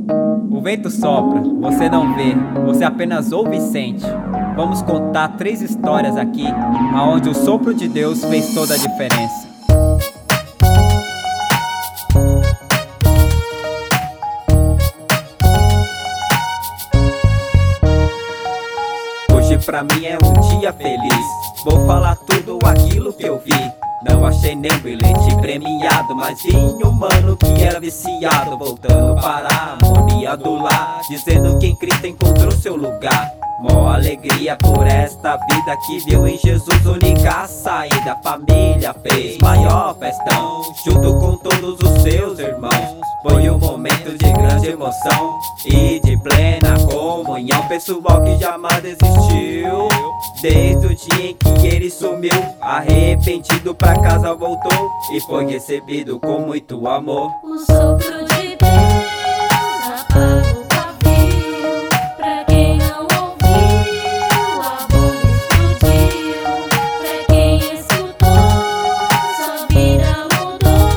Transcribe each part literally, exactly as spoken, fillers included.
O vento sopra, você não vê, você apenas ouve e sente. Vamos contar três histórias aqui, aonde o sopro de Deus fez toda a diferença. Hoje pra mim é um dia feliz, vou falar tudo aquilo que eu vi. Não achei nem bilhete premiado, mas vi um mano que era viciado, voltando para a harmonia do lar, dizendo que em Cristo encontrou seu lugar. Mó alegria por esta vida que viu em Jesus única saída. Família fez maior festão, junto com todos os seus irmãos. Foi um momento de grande emoção e de plena comunhão. Pessoal que jamais desistiu, desde o dia em que ele sumiu. Arrependido pra casa voltou e foi recebido com muito amor. O sopro de Deus apaga o pavio. Pra quem não ouviu, a bomba explodiu. Pra quem escutou, sua vida mudou.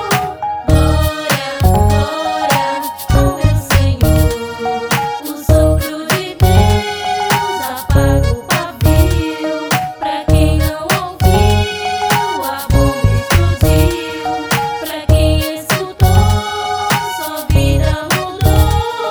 Glória, glória ao meu Senhor. O sopro de Deus apaga o pavio. Pra quem não ouviu, a bomba explodiu. Pra quem escutou, sua vida mudou.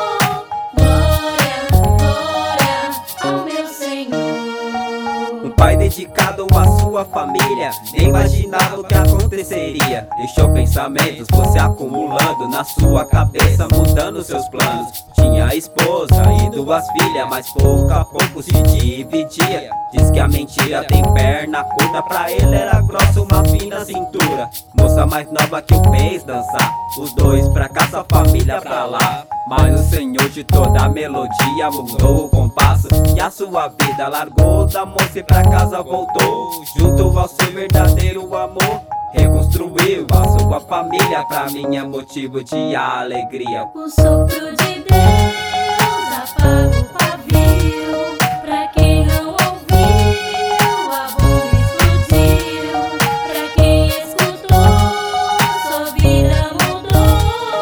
Glória, glória ao meu Senhor. Um pai dedicado à sua família, nem imaginava o que aconteceria. Deixou pensamentos você acumulando na sua cabeça, mudando seus planos. Tinha esposa e duas filhas, mas pouco a pouco se dividia. Diz que a mentira tem perna curta, pra ele era grossa uma fina cintura. Moça mais nova que o fez dançar, os dois pra cá, sua família pra lá. Mas o Senhor de toda a melodia mudou o compasso e a sua vida largou da moça e pra casa voltou. Junto ao seu verdadeiro amor, reconstruiu a sua família. Pra mim é motivo de alegria. O sopro de Deus apaga o pavio. Pra quem não ouviu, a bomba explodiu. Pra quem escutou, sua vida mudou.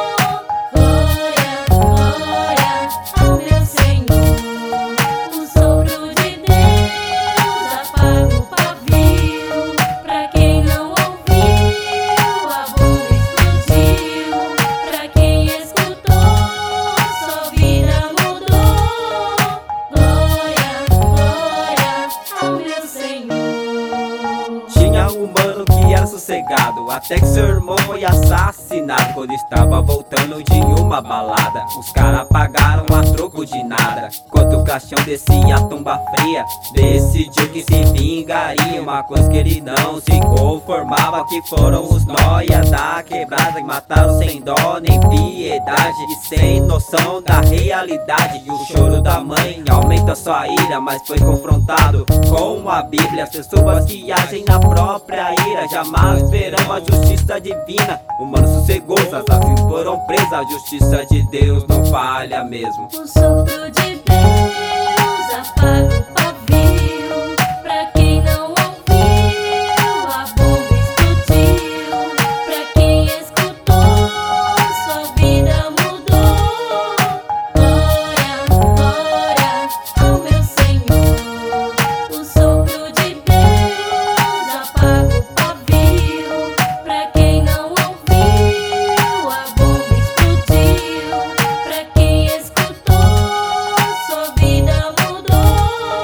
Glória, glória ao meu Senhor. O sopro de Deus apaga o pavio. Pra quem não ouviu, a bomba explodiu. Pra quem escutou, sua vida mudou. Glória, glória ao meu Senhor. Tinha um mano que era sossegado, até que seu irmão foi assassinado quando estava voltando de uma balada. Os caras pagaram a troco de nada, enquanto o caixão descia a tumba fria. Decidiu que se vingaria, uma coisa que ele não se conformava, que foram os nóia da quebrada que mataram sem dó nem piedade e sem noção da realidade. E o choro da mãe aumenta sua ira, mas foi confrontado com a Bíblia. As pessoas que agem na própria ira jamais verão a justiça divina. O mano sossegou, os assassinos foram presos, a justiça de Deus não falha mesmo. O sopro de Deus apaga o pavio. Pra quem não ouviu, a bomba explodiu. Pra quem escutou, sua vida mudou. Glória, glória ao meu Senhor. O sopro de Deus apaga o pavio. Pra quem não ouviu, a bomba explodiu. Pra quem escutou, sua vida mudou.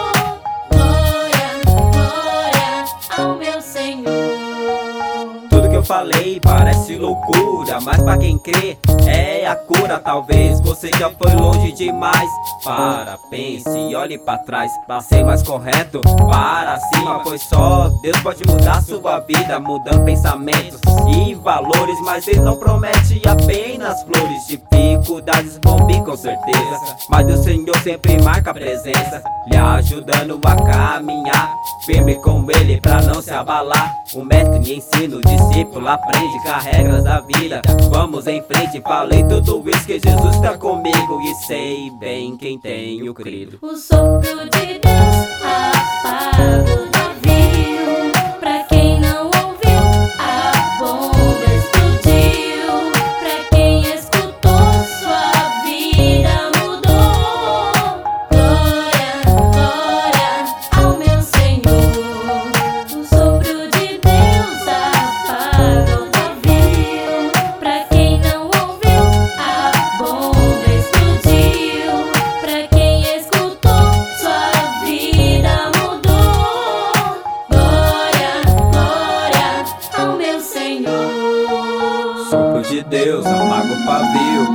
Glória, glória ao meu Senhor. Tudo que eu falei parece loucura, mas pra quem crê é a cura. Talvez você já foi longe demais. Para, pense e olhe pra trás, pra ser mais correto, para cima, pois só Deus pode mudar sua vida, mudando pensamentos e valores. Mas ele não promete apenas flores, dificuldades vão vir com certeza, mas o Senhor sempre marca a presença, lhe ajudando a caminhar firme com ele pra não se abalar. O mestre ensina, o discípulo aprende com as regras da vida. Vamos em frente, falei tudo isso que Jesus tá comigo e sei bem quem tenho crido. O sopro de Deus apaga o pavio. Pra quem não ouviu, a bomba explodiu. Pra quem escutou, sua vida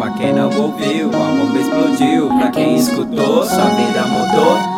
Pra quem não ouviu, a bomba explodiu. Pra quem escutou, sua vida mudou.